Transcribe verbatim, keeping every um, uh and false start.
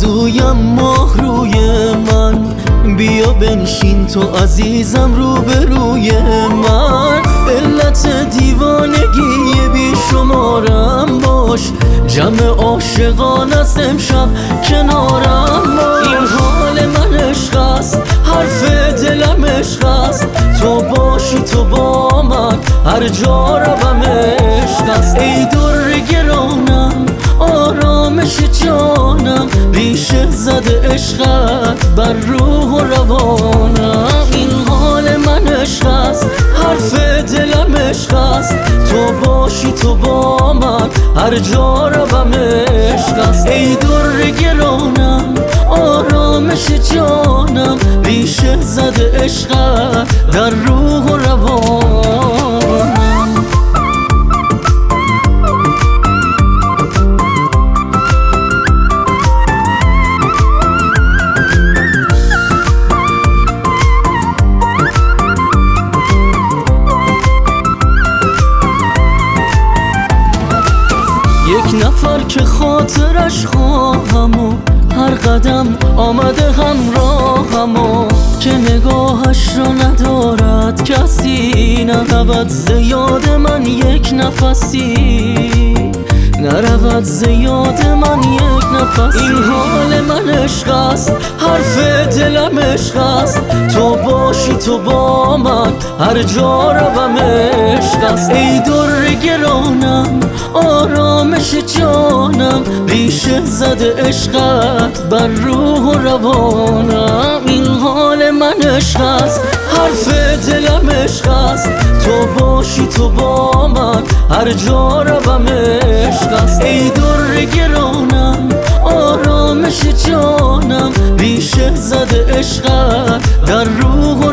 آرزویم ماه روی من، بیا بنشین تو عزیزم روبروی من. علت دیوانگی بی شمارم باش، جمع عاشقان از امشب کنارم باش. این حال من عشق است، حرف دلم عشق است، تو باشی تو با من هر جا روم عشق است. ای در گرانم آرامش جانم، ریشه زده عشقت بر روح و روانم. این حال من عشق است، حرف دلم عشق است، تو باشی تو با من هر جا روم عشق است. ای در گرانم آرامش جانم، ریشه زده عشقت در روح و روانم. یک نفر که خاطرش خواهم و هر قدم آمده همراهم و که نگاهش را ندارد کسی، نرود زیاد من یک نفسی، نرود زیاد من یک نفسی. این حال من عشق است، حرف دلم عشق است، تو باشی تو با من هر جا روم عشق است. ای در گرانم آرامش جانم، ریشه زده عشقت بر روح و روانم. این حال من عشق است، حرف دلم عشق است، تو باشی تو با من هر جا روم عشق است. ای در گرانم آرامش جانم، ریشه زده عشقت در روح